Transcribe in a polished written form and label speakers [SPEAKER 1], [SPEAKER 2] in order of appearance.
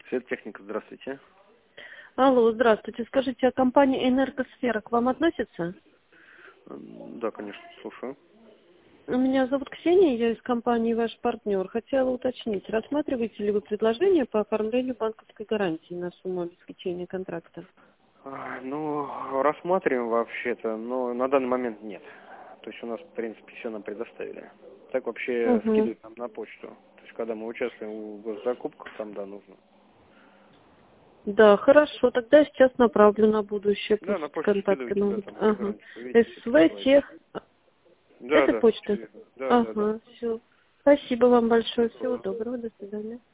[SPEAKER 1] Светотехника, здравствуйте.
[SPEAKER 2] Алло, здравствуйте. Скажите, а компания «Энергосфера» к вам относится?
[SPEAKER 1] Да, конечно, слушаю.
[SPEAKER 2] Меня зовут Ксения, я из компании «Ваш партнер». Хотела уточнить, рассматриваете ли вы предложение по оформлению банковской гарантии на сумму обеспечения контракта?
[SPEAKER 1] Ну, рассматриваем вообще-то, но на данный момент нет. То есть у нас, в принципе, все нам предоставили. Так вообще
[SPEAKER 2] Угу.
[SPEAKER 1] скидывают нам на почту. То есть когда мы участвуем в госзакупках, там, да, нужно.
[SPEAKER 2] Да, хорошо, тогда я сейчас направлю на будущее,
[SPEAKER 1] Да,
[SPEAKER 2] пусть
[SPEAKER 1] на почту
[SPEAKER 2] контакты
[SPEAKER 1] скидывайте, да,
[SPEAKER 2] могут.
[SPEAKER 1] там все
[SPEAKER 2] Ага.
[SPEAKER 1] гарантии. Видите, все
[SPEAKER 2] СВ
[SPEAKER 1] присылайте.
[SPEAKER 2] тех.
[SPEAKER 1] Да,
[SPEAKER 2] Это
[SPEAKER 1] да, все
[SPEAKER 2] почта?
[SPEAKER 1] верно. Да, да, да.
[SPEAKER 2] Ага, все. Спасибо вам большое, всего
[SPEAKER 1] Такое.
[SPEAKER 2] доброго, до свидания.